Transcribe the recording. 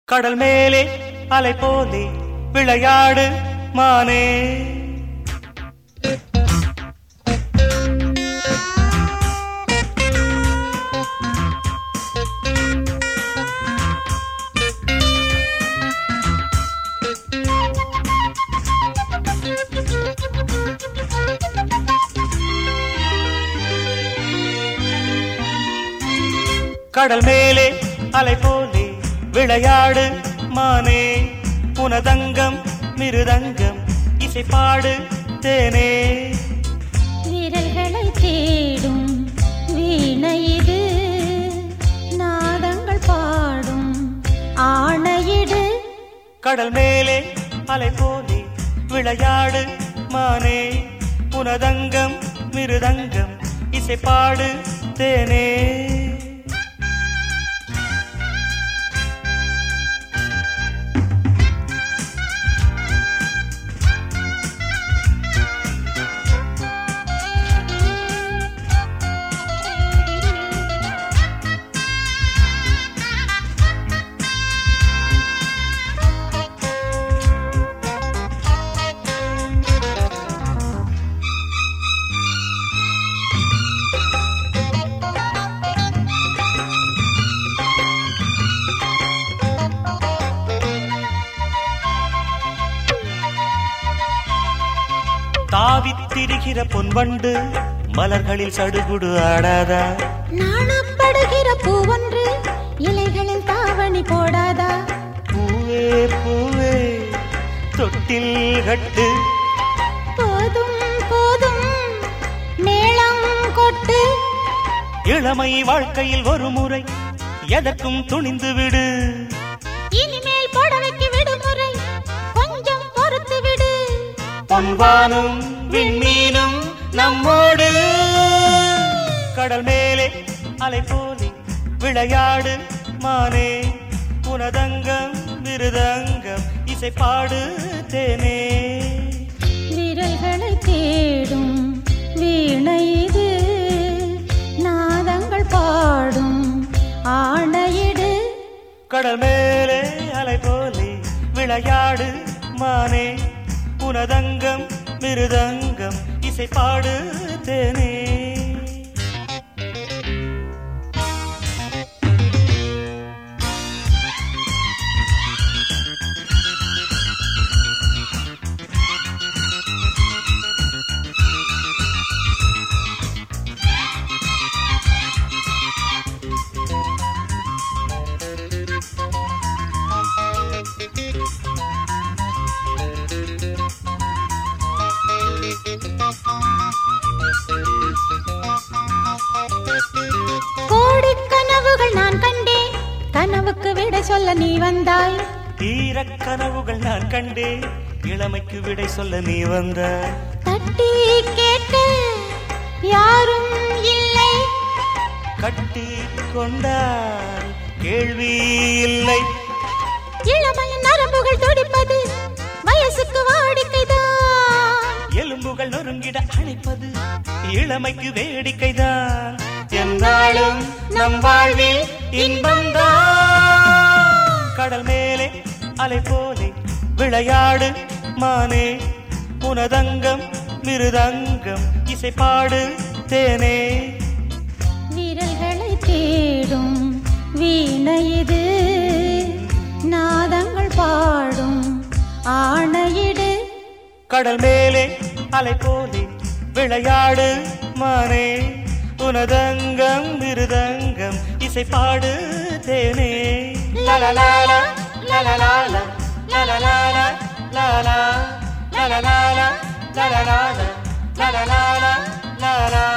கடல் மேலே அலை போலே விளையாடு மானே. கடல் மேலே அலை போலே விளையாடு மானே. உனதங்கம் மிருதங்கம் இசைப்பாடு தேனே. விரல்களை தேடும் வீணை இது, நாதங்கள் பாடும் ஆணையிடு. கடல் மேலே அலை போலே விளையாடு மானே. உனதங்கம் மிருதங்கம் இசைப்பாடு தேனே. தாவித்திருக்கிற பொன்வண்டு மலர்களில் சடுகுடு ஆடாதா? நாணப்படுகிற பூவொன்று இலைகளில் தாவணி போடாதா? பூவே பூவே தொட்டில் கட்டு, போதும் போதும் மேளம் கொட்டு. இளமை வாழ்க்கையில் ஒரு முறை எதற்கும் துணிந்து விடு. இனிமேல் புடவைக்கு விடுமுறை, கொஞ்சம் பொறுத்து விடு. பொன்வானும் விண்மீனும் நம்மோடு. கடல் மேலே அலை போலே விளையாடு மானே. உனதங்கம் மிருதங்கம் இசைப்பாடு தேனே. விரல்களை தேடும் வீணை இது, நாதங்கள் பாடும் ஆணையிடு. கடல் மேலே அலை போலே விளையாடு மானே. உனதங்கம் மிருதங்கம் இசைப்பாடு தேனே. கோடிக்கனவுகள் நான் கண்டேன், கனவுக்கு விடை சொல்ல நீ வந்தாய். தீரக் கனவுகள் நான் கண்டேன், இளமைக்கு விடை சொல்ல நீ வந்தாய். தட்டி கேட்க யாரும் இல்லை, கட்டி கொண்டால் கேள்வி இல்லை. இளமையின் நரம்புகள் துடிப்பது வயசுக்கு வாடிக்கைதான். எலும்புகள் நொறுங்கிட அணைப்பது இளமைக்கு வேடிக்கைதான். என்னாலும் நம் வாழ்வில் இன்பம்தான். கடல் மேலே அலை போலே விளையாடு மானே. உனதங்கம் மிருதங்கம் இசைப்பாடு தேனே. விரல்களை தேடும் வீணை இது, நாதங்கள் பாடும் ஆணையிடு. கடல் மேலே அலை போலே விளையாடு மானே. உனதங்கம் மிருதங்கம் இசைப்பாடு தேனே. லலலாலா லலலாலா லலலாலா லலா லலலாலா லலலாலா லலலாலா லலா